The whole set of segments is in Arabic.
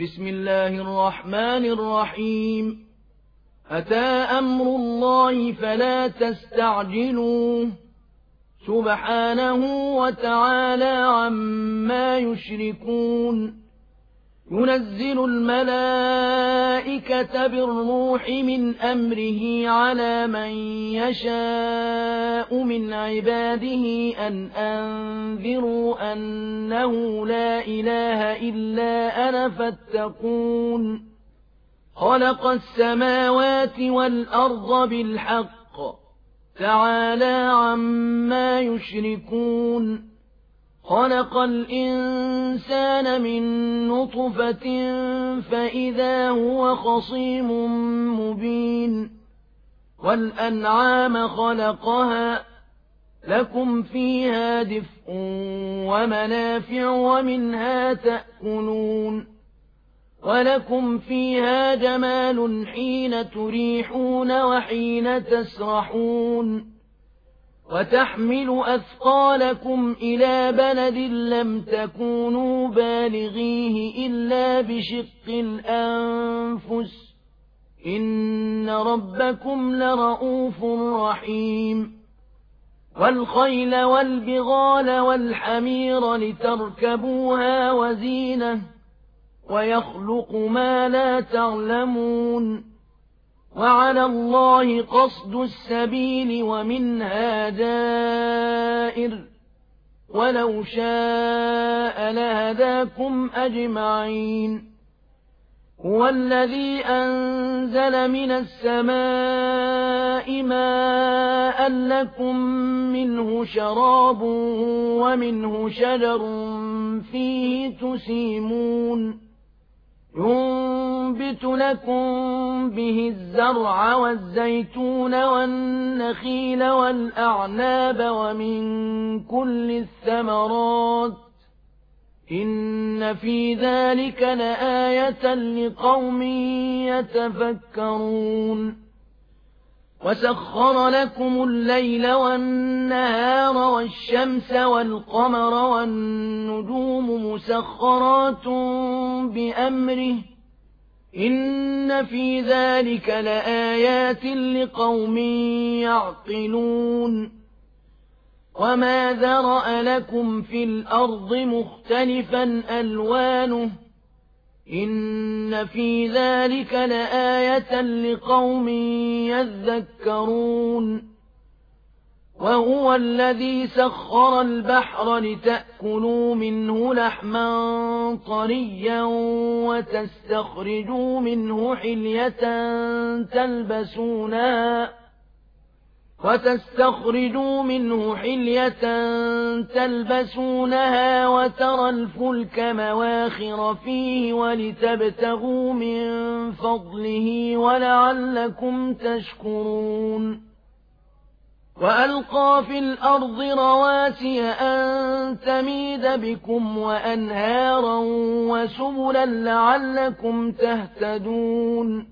بسم الله الرحمن الرحيم أتى أمر الله فلا تستعجلوه سبحانه وتعالى عما يشركون ينزل الملائكة بالروح من أمره على من يشاء من عباده أن أنذروا أنه لا إله إلا أنا فاتقون خلق السماوات والأرض بالحق تعالى عما يشركون خلق الإنسان من نطفة فإذا هو خصيم مبين والأنعام خلقها لكم فيها دفء ومنافع ومنها تأكلون ولكم فيها جمال حين تريحون وحين تسرحون وتحمل أثقالكم إلى بلد لم تكونوا بالغيه إلا بشق الأنفس إن ربكم لرؤوف رحيم والخيل والبغال والحمير لتركبوها وزينة ويخلق ما لا تعلمون وعلى الله قصد السبيل ومنها جائر ولو شاء لهداكم أجمعين هو الذي أنزل من السماء ماء لكم منه شراب ومنه شجر فيه تسيمون ينبت لكم به الزرع والزيتون والنخيل والأعناب ومن كل الثمرات إن في ذلك لآية لقوم يتفكرون وسخر لكم الليل والنهار والشمس والقمر والنجوم مسخرات بأمره إن في ذلك لآيات لقوم يعقلون وما ذرأ لكم في الأرض مختلفا ألوانه إن في ذلك لآية لقوم يذكرون وهو الذي سخر البحر لتأكلوا منه لحما طريا وتستخرجوا منه حلية تلبسونها وترى الفلك مواخر فيه ولتبتغوا من فضله ولعلكم تشكرون وألقى في الأرض رواسي أن تميد بكم وأنهارا وسبلا لعلكم تهتدون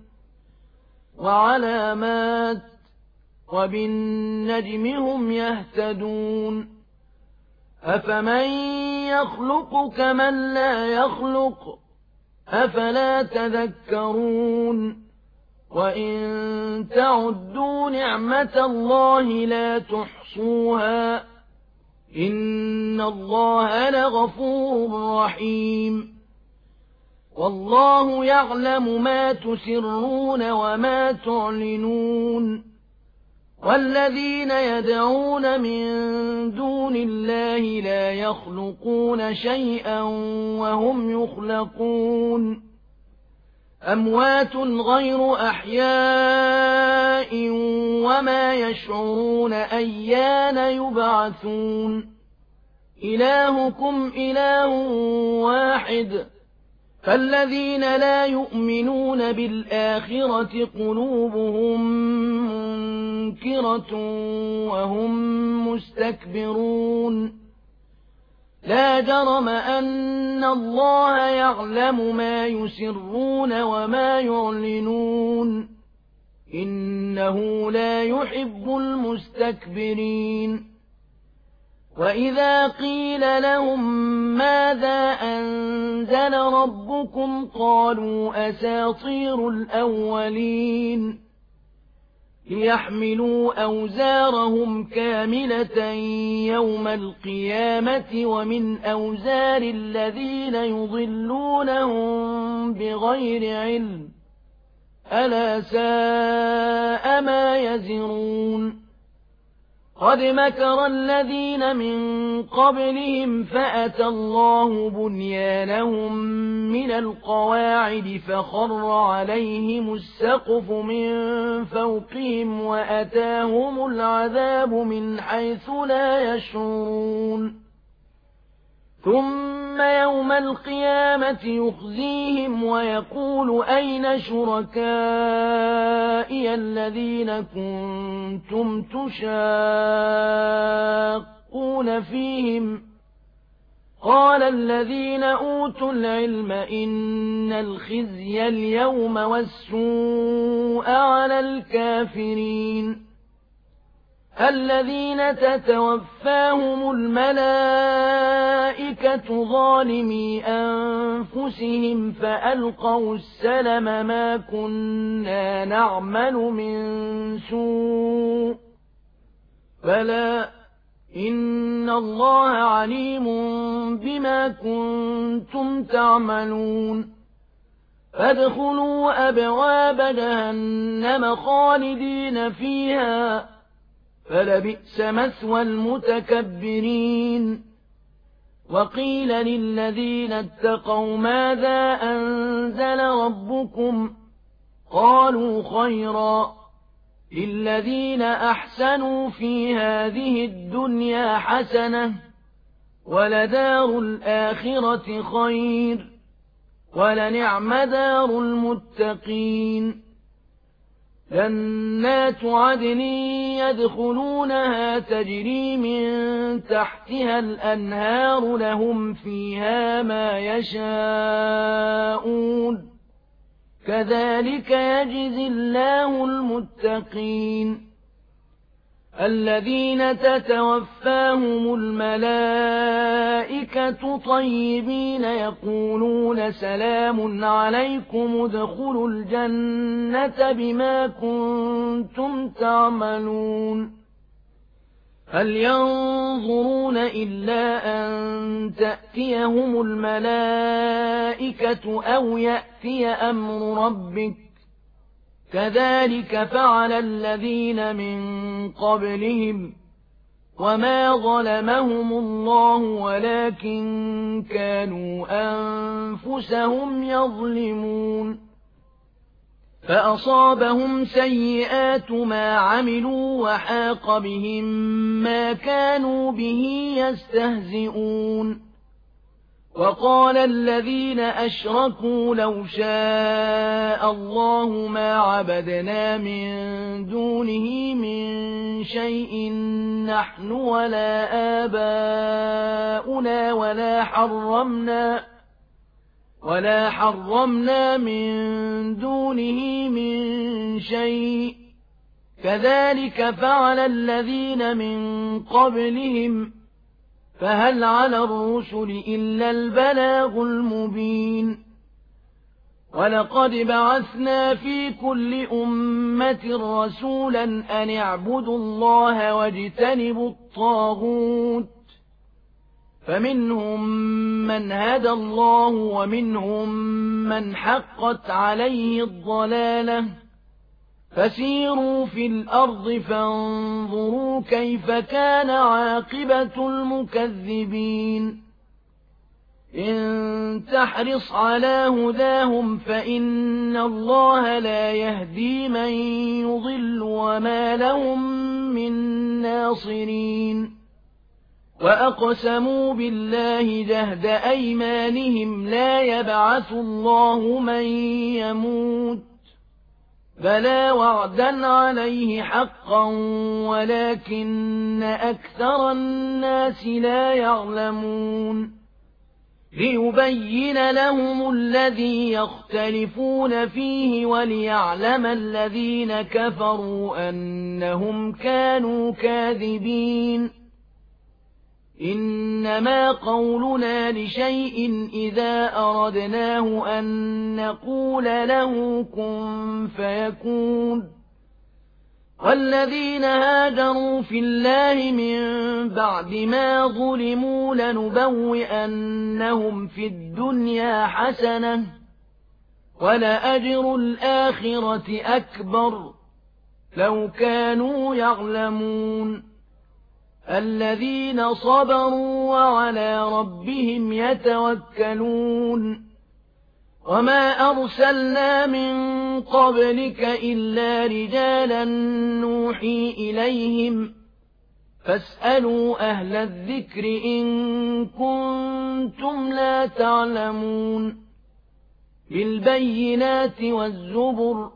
وعلامات وبالنجم هم يهتدون أفمن يخلق كمن لا يخلق أفلا تذكرون وإن تعدوا نعمة الله لا تحصوها إن الله لغفور رحيم والله يعلم ما تسرون وما تعلنون والذين يدعون من دون الله لا يخلقون شيئا وهم يخلقون أموات غير أحياء وما يشعرون أيان يبعثون إلهكم إله واحد فالذين لا يؤمنون بالآخرة قلوبهم منكرة وهم مستكبرون لا جرم أن الله يعلم ما يسرون وما يعلنون إنه لا يحب المستكبرين وإذا قيل لهم ماذا أنزل ربكم قالوا أساطير الأولين ليحملوا أوزارهم كاملة يوم القيامة ومن أوزار الذين يضلونهم بغير علم ألا ساء ما يزرون قد مكر الذين من قبلهم فأتى الله بنيانهم من القواعد فخر عليهم السقف من فوقهم وأتاهم العذاب من حيث لا يشعرون ثم يوم القيامة يخزيهم ويقول أين شركائي الذين كنتم تشاقون فيهم قال الذين أوتوا العلم إن الخزي اليوم والسوء على الكافرين الذين تتوفاهم الملائكة ظالمي أنفسهم فألقوا السلم ما كنا نعمل من سوء بلى إن الله عليم بما كنتم تعملون فادخلوا أبواب جهنم خالدين فيها فلبئس مثوى المتكبرين وقيل للذين اتقوا ماذا أنزل ربكم قالوا خيرا للذين أحسنوا في هذه الدنيا حسنة ولدار الآخرة خير ولنعم دار المتقين جنات عدن يدخلونها تجري من تحتها الأنهار لهم فيها ما يشاءون كذلك يجزي الله المتقين الذين تتوفاهم الملائكة طيبين يقولون سلام عليكم ادخلوا الجنة بما كنتم تعملون هل ينظرون إلا أن تأتيهم الملائكة أو يأتي أمر ربك كذلك فعل الذين من قبلهم وما ظلمهم الله ولكن كانوا أنفسهم يظلمون فأصابهم سيئات ما عملوا وحاق بهم ما كانوا به يستهزئون وقال الذين أشركوا لو شاء الله ما عبدنا من دونه من شيء نحن ولا آباؤنا ولا حرمنا من دونه من شيء كذلك فعل الذين من قبلهم فهل على الرسل إلا البلاغ المبين ولقد بعثنا في كل أمة رسولا أن اعبدوا الله واجتنبوا الطاغوت فمنهم من هدى الله ومنهم من حقت عليه الضلالة فسيروا في الأرض فانظروا كيف كان عاقبة المكذبين إن تحرص على هداهم فإن الله لا يهدي من يضل وما لهم من ناصرين وأقسموا بالله جهد أيمانهم لا يبعث الله من يموت بلى وعدا عليه حقا ولكن أكثر الناس لا يعلمون ليبين لهم الذي يختلفون فيه وليعلم الذين كفروا أنهم كانوا كاذبين إنما قولنا لشيء إذا أردناه أن نقول له كن فيكون والذين هاجروا في الله من بعد ما ظلموا لنبوئنهم في الدنيا حسنة ولأجر الآخرة أكبر لو كانوا يعلمون الذين صبروا وعلى ربهم يتوكلون وما أرسلنا من قبلك إلا رجالا نوحي إليهم فاسألوا أهل الذكر إن كنتم لا تعلمون بالبينات والزبر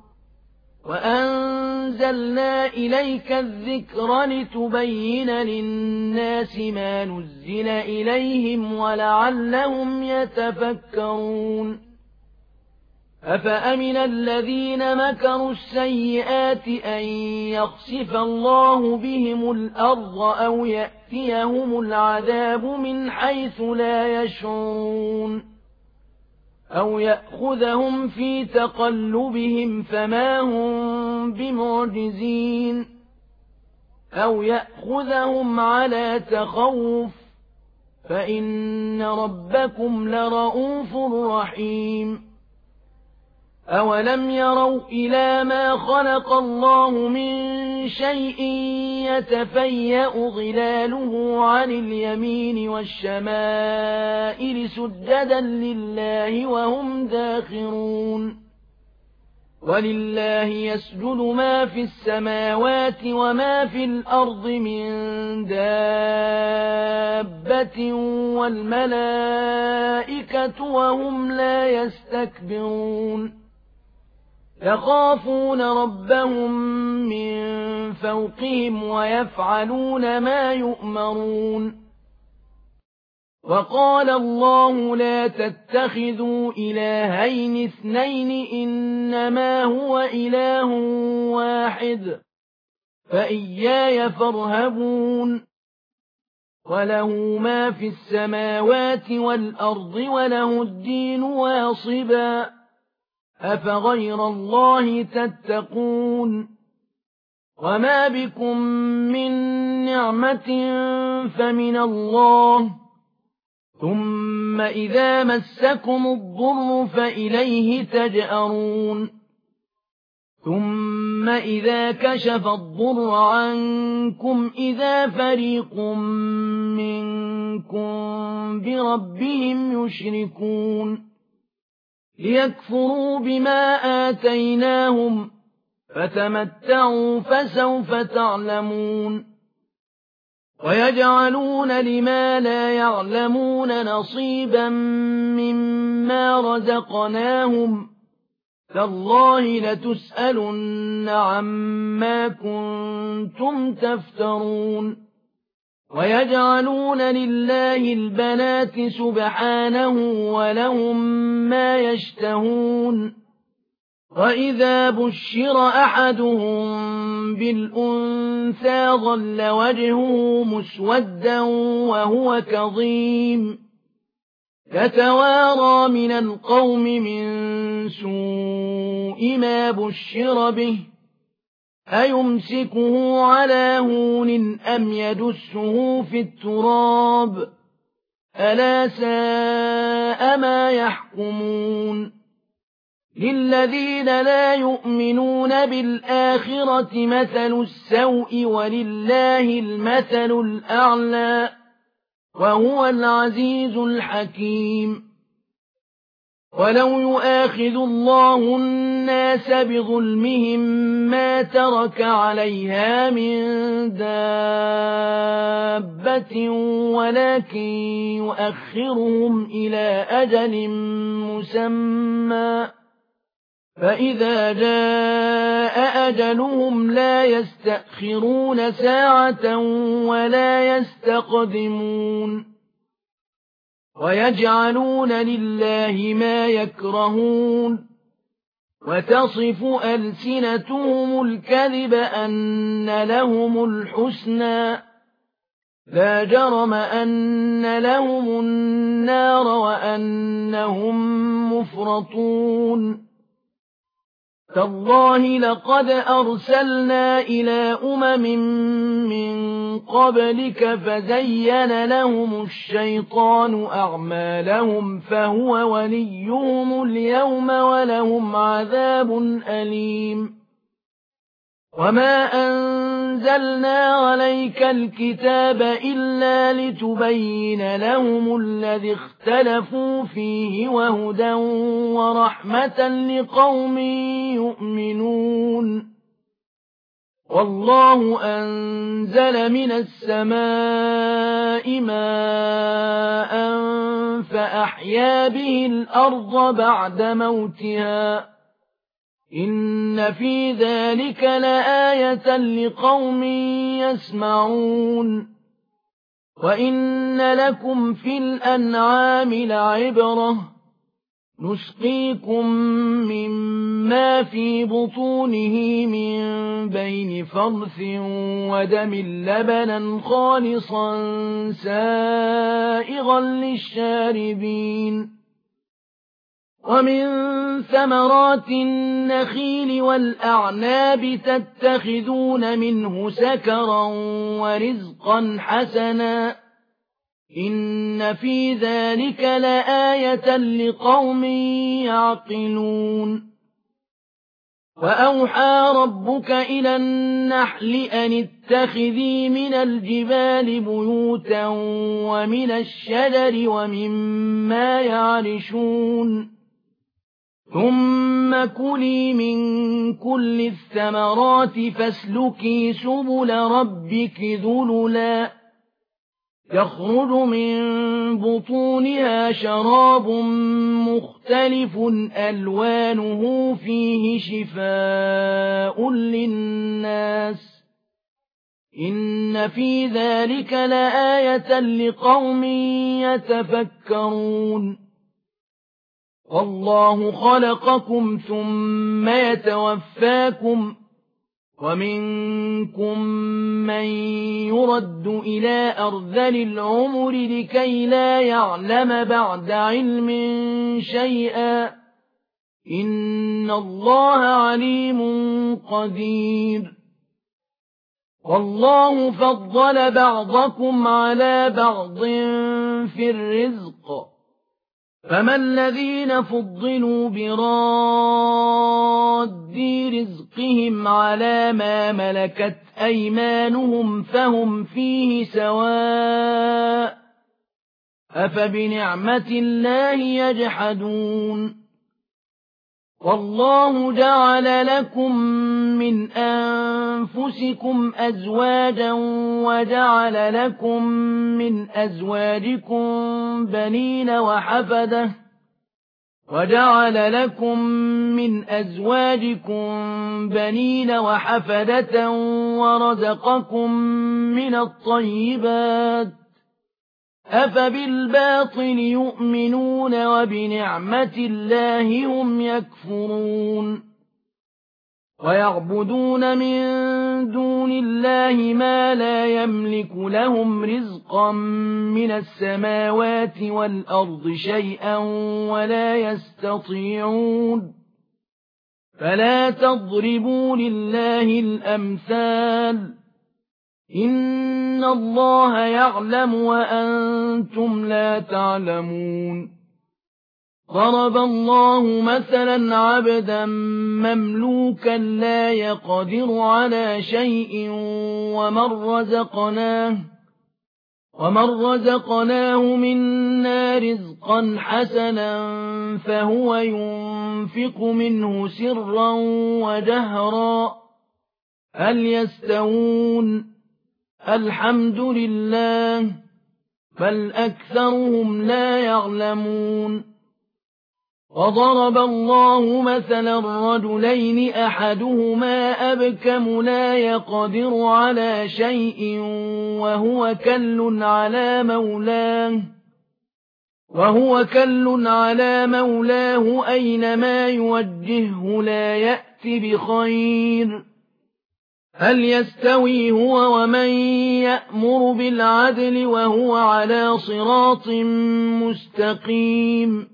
وأنزلنا إليك الذكر لتبين للناس ما نزل إليهم ولعلهم يتفكرون أفأمن الذين مكروا السيئات أن يخسف الله بهم الأرض أو يأتيهم العذاب من حيث لا يشعرون أو يأخذهم في تقلبهم فما هم بمعجزين أو يأخذهم على تخوف فإن ربكم لرؤوف رحيم أولم يروا إلى ما خلق الله من شيء يتفيأ ظلاله عن اليمين والشمائل سجدا لله وهم داخرون ولله يسجد ما في السماوات وما في الأرض من دابة والملائكة وهم لا يستكبرون يخافون ربهم من فوقهم ويفعلون ما يؤمرون وقال الله لا تتخذوا إلهين اثنين إنما هو إله واحد فإياي فارهبون وله ما في السماوات والأرض وله الدين واصبا أفغير الله تتقون وما بكم من نعمة فمن الله ثم إذا مسكم الضر فإليه تجأرون ثم إذا كشف الضر عنكم إذا فريق منكم بربهم يشركون ليكفروا بما آتيناهم فتمتعوا فسوف تعلمون ويجعلون لما لا يعلمون نصيبا مما رزقناهم تالله لتسألن عما كنتم تفترون ويجعلون لله البنات سبحانه ولهم ما يشتهون وإذا بشر أحدهم بالأنثى ظل وجهه مسودا وهو كظيم يتوارى من القوم من سوء ما بشر به أيمسكه على هون أم يدسه في التراب ألا ساء ما يحكمون للذين لا يؤمنون بالآخرة مثل السوء ولله المثل الأعلى وهو العزيز الحكيم ولو يؤاخذ الله الناس بظلمهم ما ترك عليها من دابة ولكن يؤخرهم إلى أجل مسمى فإذا جاء أجلهم لا يستأخرون ساعة ولا يستقدمون ويجعلون لله ما يكرهون وتصف ألسنتهم الكذب أن لهم الحسنى لا جرم أن لهم النار وأنهم مفرطون تالله لقد أرسلنا إلى من قبلك فزين لهم الشيطان أعمالهم فهو وليهم اليوم ولهم عذاب أليم وما أنزلنا عليك الكتاب إلا لتبين لهم الذي اختلفوا فيه وهدى ورحمة لقوم يؤمنون والله أنزل من السماء ماء فأحيا به الأرض بعد موتها إن في ذلك لآية لقوم يسمعون وإن لكم في الأنعام لعبرة نسقيكم مما في بطونه من بين فرث ودم لبنا خالصا سائغا للشاربين ومن ثمرات النخيل والأعناب تتخذون منه سكرا ورزقا حسنا إن في ذلك لآية لقوم يعقلون وأوحى ربك إلى النحل أن اتخذي من الجبال بيوتا ومن الشجر ومما يعرشون ثم كلي من كل الثمرات فاسلكي سبل ربك ذللا يخرج من بطونها شراب مختلف ألوانه فيه شفاء للناس إن في ذلك لآية لقوم يتفكرون والله خلقكم ثم يتوفاكم ومنكم من يرد إلى أرذل العمر لكي لا يعلم بعد علم شيئا إن الله عليم قدير والله فضل بعضكم على بعض في الرزق فما الذين فضلوا براد رزقهم على ما ملكت أيمانهم فهم فيه سواء أفبنعمة الله يجحدون والله جعل لكم من أنفسكم أزواجا وجعل لكم من أزواجكم بنين وحفدة ورزقكم من الطيبات أفبالباطل يؤمنون وبنعمة الله هم يكفرون ويعبدون من دون الله ما لا يملك لهم رزقا من السماوات والأرض شيئا ولا يستطيعون فلا تضربوا لله الأمثال إن الله يعلم وأنتم لا تعلمون ضرب الله مثلا عبدا مملوكا لا يقدر على شيء ومن رزقناه منا رزقا حسنا فهو ينفق منه سرا وجهرا هل يستوون الحمد لله بل أكثرهم لا يعلمون وضرب الله مثلا رجلين أحدهما أبكم لا يقدر على شيء وهو كل على مولاه أينما يوجهه لا يأت بخير هل يستوي هو ومن يأمر بالعدل وهو على صراط مستقيم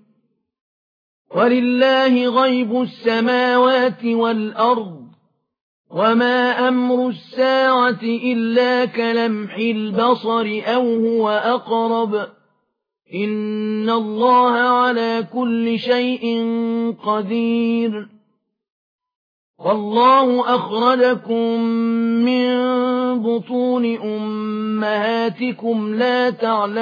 ولله غيب السماوات والأرض وما أمر الساعة إلا كلمح البصر أو هو أقرب إن الله على كل شيء قدير والله أخرجكم من بطون أمهاتكم لا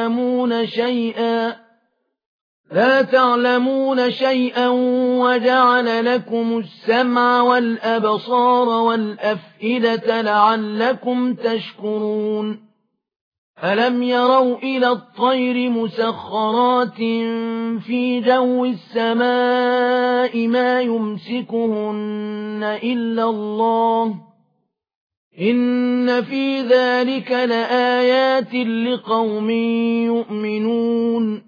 تعلمون شيئا وجعل لكم السمع والأبصار والأفئدة لعلكم تشكرون ألم يروا إلى الطير مسخرات في جو السماء ما يمسكهن إلا الله إن في ذلك لآيات لقوم يؤمنون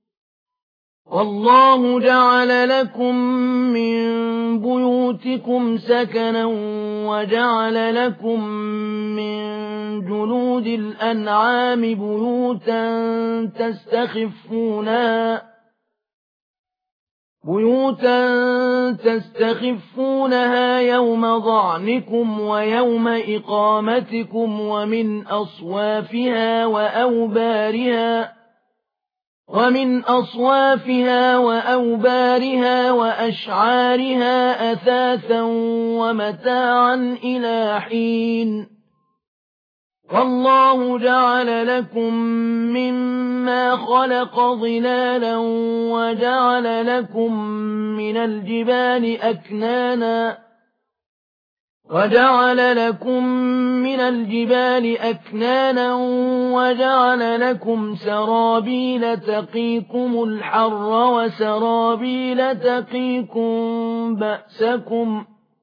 والله جعل لكم من بيوتكم سكنا وجعل لكم من جلود الأنعام بيوتا تستخفونها يوم ظعنكم ويوم إقامتكم ومن أصوافها وأوبارها وأشعارها أثاثا ومتاعا إلى حين والله جعل لكم مما خلق ظلالا وجعل لكم من الجبال أكنانا وجعل لكم سرابيل تقيكم الحر وسرابيل تقيكم بأسكم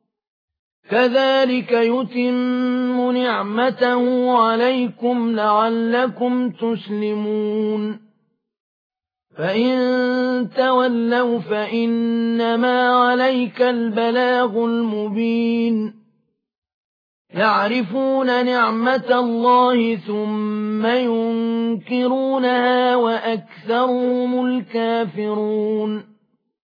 كذلك يتم نعمته عليكم لعلكم تسلمون فإن تولوا فإنما عليك البلاغ المبين يعرفون نعمة الله ثم ينكرونها وأكثرهم الكافرون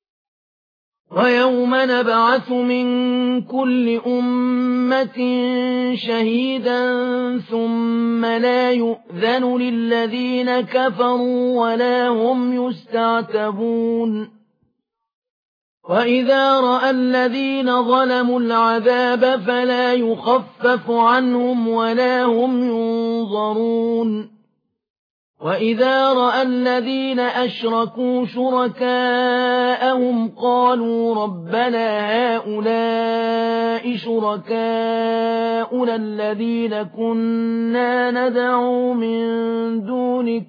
ويوم نبعث من كل أمة شهيدا ثم لا يؤذن للذين كفروا ولا هم يستعتبون وإذا رأى الذين ظلموا العذاب فلا يخفف عنهم ولا هم ينظرون وإذا رأى الذين أشركوا شركاءهم قالوا ربنا هؤلاء شركاؤنا الذين كنا ندعو من دونك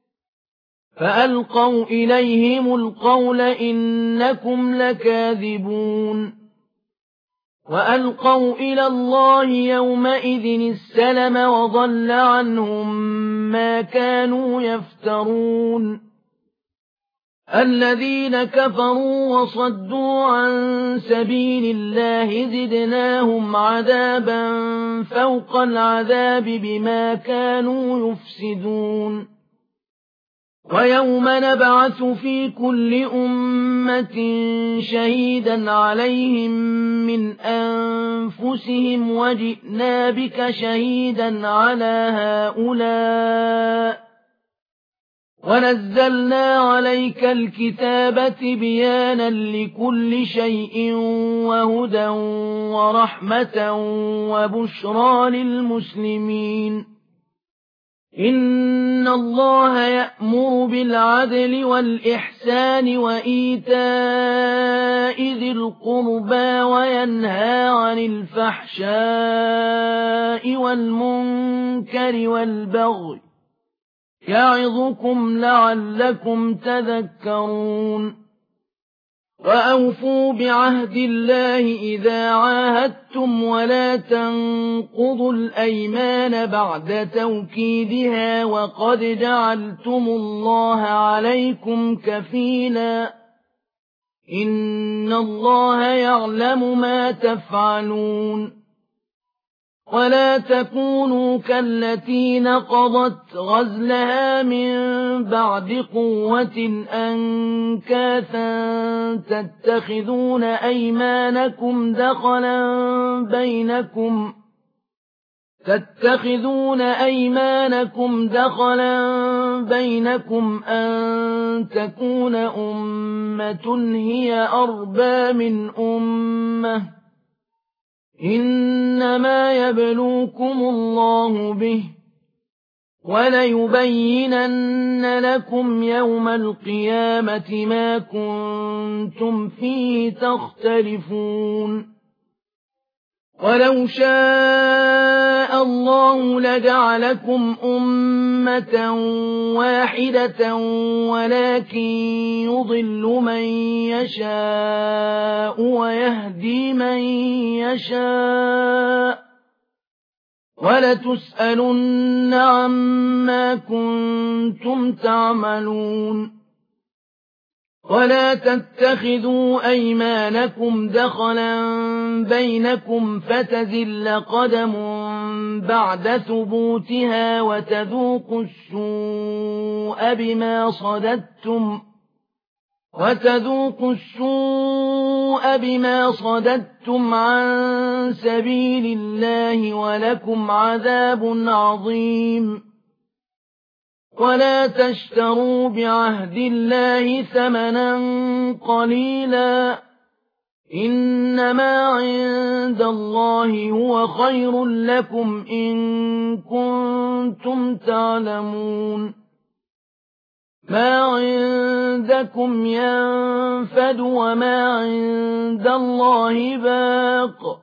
فألقوا إليهم القول إنكم لكاذبون وألقوا إلى الله يومئذ السلم وضل عنهم ما كانوا يفترون الذين كفروا وصدوا عن سبيل الله زدناهم عذابا فوق العذاب بما كانوا يفسدون ويوم نبعث في كل أمة شهيدا عليهم من أنفسهم وجئنا بك شهيدا على هؤلاء ونزلنا عليك الكتاب بيانا لكل شيء وهدى ورحمة وبشرى للمسلمين إن الله يأمر بالعدل والإحسان وإيتاء ذي القربى وينهى عن الفحشاء والمنكر والبغي يعظكم لعلكم تذكرون وأوفوا بعهد الله إذا عاهدتم ولا تنقضوا الأيمان بعد توكيدها وقد جعلتم الله عليكم كفيلا إن الله يعلم ما تفعلون ولا تكونوا كالتي نقضت غزلها من بعد قوة أنكاثا تتخذون أيمانكم دخلا بينكم أن تكون أمة هي أربى من أمة إنما يبلوكم الله به وليبينن لكم يوم القيامة ما كنتم فيه تختلفون ولو شاء الله لجعلكم أمة واحدة ولكن يضل من يشاء ويهدي من يشاء ولتسألن عما كنتم تعملون ولا تتخذوا أيمانكم دخلا بينكم فتزل قدم بعد ثبوتها وتذوقوا السوء بما صددتم عن سبيل الله ولكم عذاب عظيم ولا تشتروا بعهد الله ثمنا قليلا إنما عند الله هو خير لكم إن كنتم تعلمون ما عندكم ينفد وما عند الله باق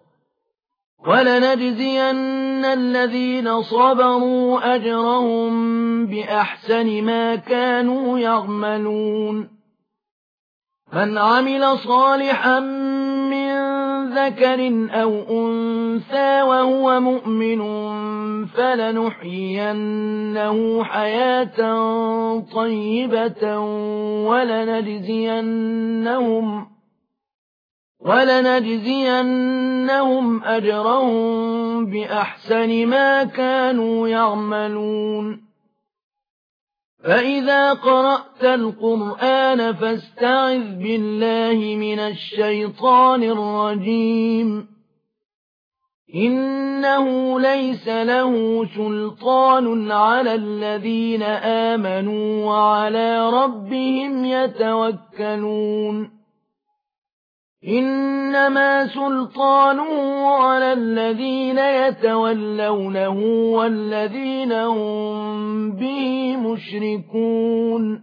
ولنجزين الذين صبروا أجرهم بأحسن ما كانوا يعملون من عمل صالحا من ذكر أو أنثى وهو مؤمن فلنحيينه حياة طيبة ولنجزينهم أجرهم بأحسن ما كانوا يعملون فإذا قرأت القرآن فاستعذ بالله من الشيطان الرجيم إنه ليس له سلطان على الذين آمنوا وعلى ربهم يتوكلون إنما سلطانه على الذين يتولونه والذين هم به مشركون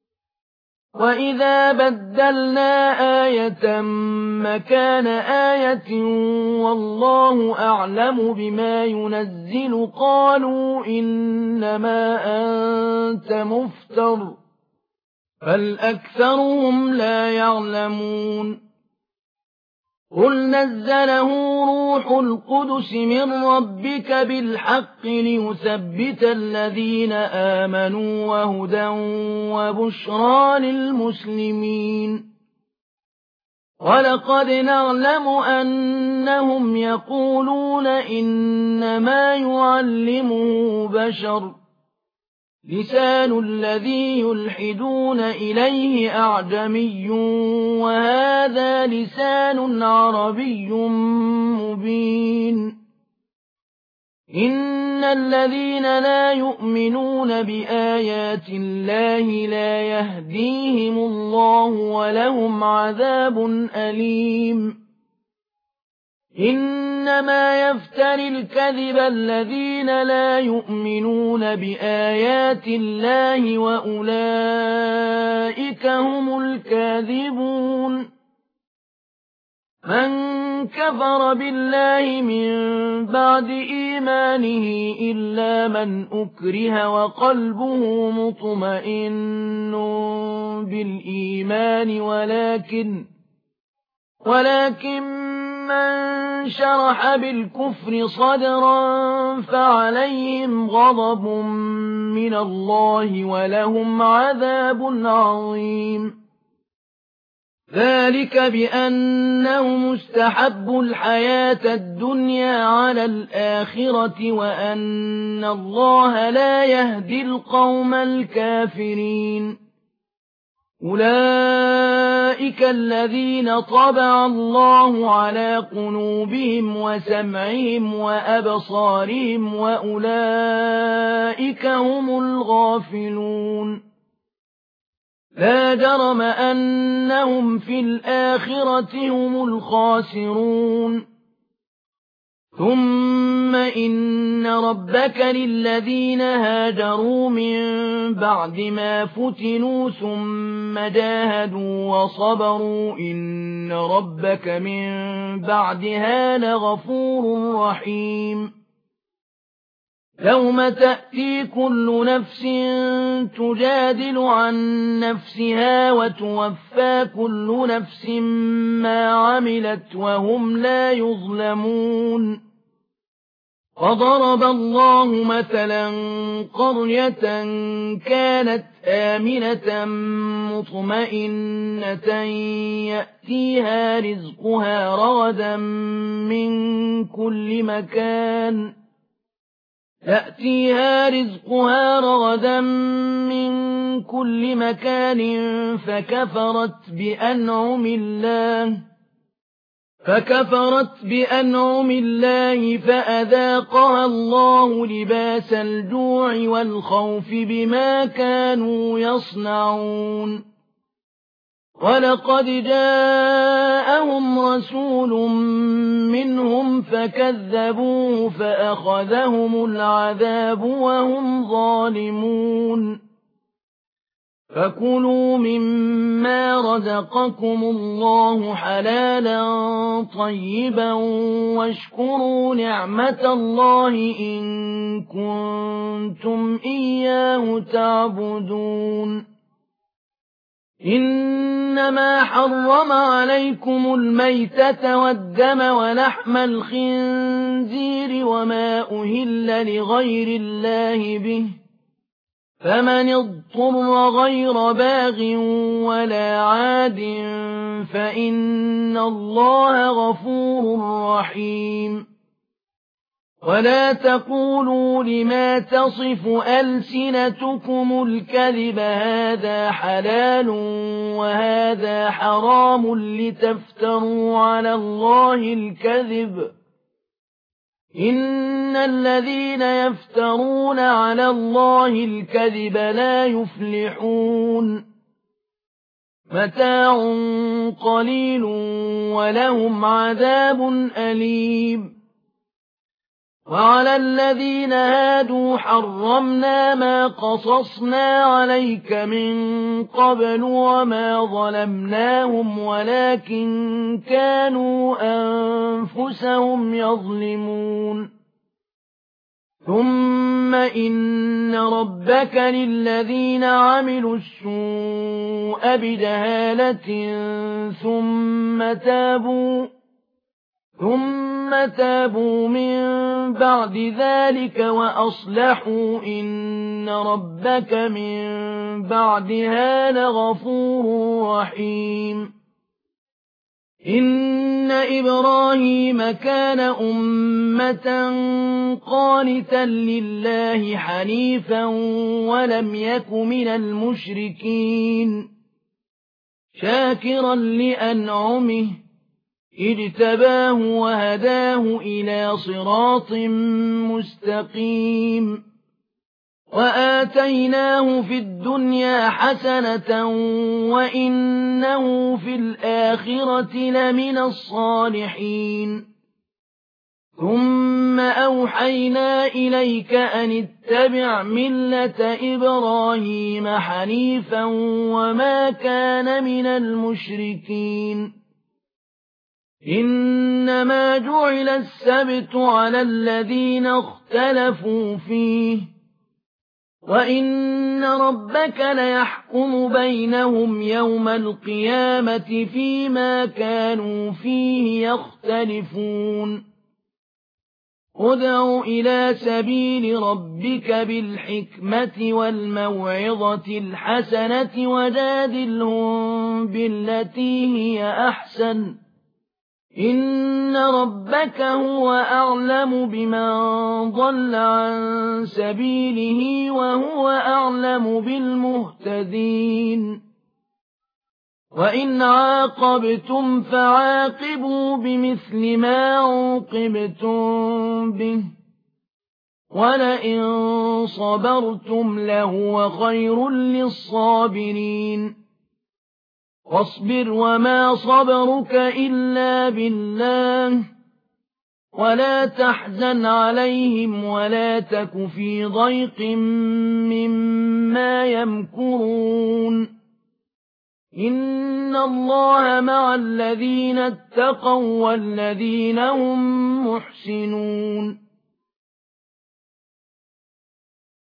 وإذا بدلنا آية مكان آية والله أعلم بما ينزل قالوا إنما أنت مفتر بل أكثرهم لا يعلمون قل نزله روح القدس من ربك بالحق ليثبت الذين آمنوا وهدى وبشرى للمسلمين ولقد نعلم أنهم يقولون إنما يعلمه بشر لسان الذي يلحدون إليه أعجمي وهذا لسان عربي مبين إن الذين لا يؤمنون بآيات الله لا يهديهم الله ولهم عذاب أليم إنما يفتري الكذب الذين لا يؤمنون بآيات الله وأولئك هم الكاذبون من كفر بالله من بعد إيمانه إلا من أكره وقلبه مطمئن بالإيمان ولكن من شرح بالكفر صدرا فعليهم غضب من الله ولهم عذاب عظيم ذلك بأنهم استحبوا الحياة الدنيا على الآخرة وأن الله لا يهدي القوم الكافرين أولئك الذين طبع الله على قلوبهم وسمعهم وأبصارهم وأولئك هم الغافلون لا جرم أنهم في الآخرة هم الخاسرون ثم إن ربك للذين هاجروا من بعد ما فتنوا ثم جاهدوا وصبروا إن ربك من بعدها لغفور رحيم يوم تأتي كل نفس تجادل عن نفسها وتوفى كل نفس ما عملت وهم لا يظلمون وضرب الله مثلا قرية كانت آمنة مطمئنة يأتيها رزقها رغدا من كل مكان فكفرت بأنعم الله فأذاقها الله لباس الجوع والخوف بما كانوا يصنعون ولقد جاءهم رسول منهم فكذبوه فأخذهم العذاب وهم ظالمون فكلوا مما رزقكم الله حلالا طيبا واشكروا نعمة الله إن كنتم إياه تعبدون إنما حرم عليكم الميتة والدم ولحم الخنزير وما أهل لغير الله به فمن اضطر غير باغ ولا عاد فإن الله غفور رحيم ولا تقولوا لما تصف ألسنتكم الكذب هذا حلال وهذا حرام لتفتروا على الله الكذب إن الذين يفترون على الله الكذب لا يفلحون متاع قليل ولهم عذاب أليم وعلى الذين هادوا حرمنا ما قصصنا عليك من قبل وما ظلمناهم ولكن كانوا أنفسهم يظلمون ثم إن ربك للذين عملوا السوء بجهالة ثم تابوا من بعد ذلك وأصلحوا إن ربك من بعدها لغفور رحيم إن إبراهيم كان أمة قانتا لله حنيفا ولم يك من المشركين شاكرا لأنعمه اجتباه وهداه إلى صراط مستقيم وآتيناه في الدنيا حسنة وإنه في الآخرة لمن الصالحين ثم أوحينا إليك أن اتبع ملة إبراهيم حنيفا وما كان من المشركين إنما جعل السبت على الذين اختلفوا فيه وإن ربك ليحكم بينهم يوم القيامة فيما كانوا فيه يختلفون ادع إلى سبيل ربك بالحكمة والموعظة الحسنة وجادلهم بالتي هي أحسن إن ربك هو أعلم بمن ضل عن سبيله وهو أعلم بالمهتدين وإن عاقبتم فعاقبوا بمثل ما عوقبتم به ولئن صبرتم لهو خير للصابرين واصبر وما صبرك إلا بالله ولا تحزن عليهم ولا تك في ضيق مما يمكرون إن الله مع الذين اتقوا والذين هم محسنون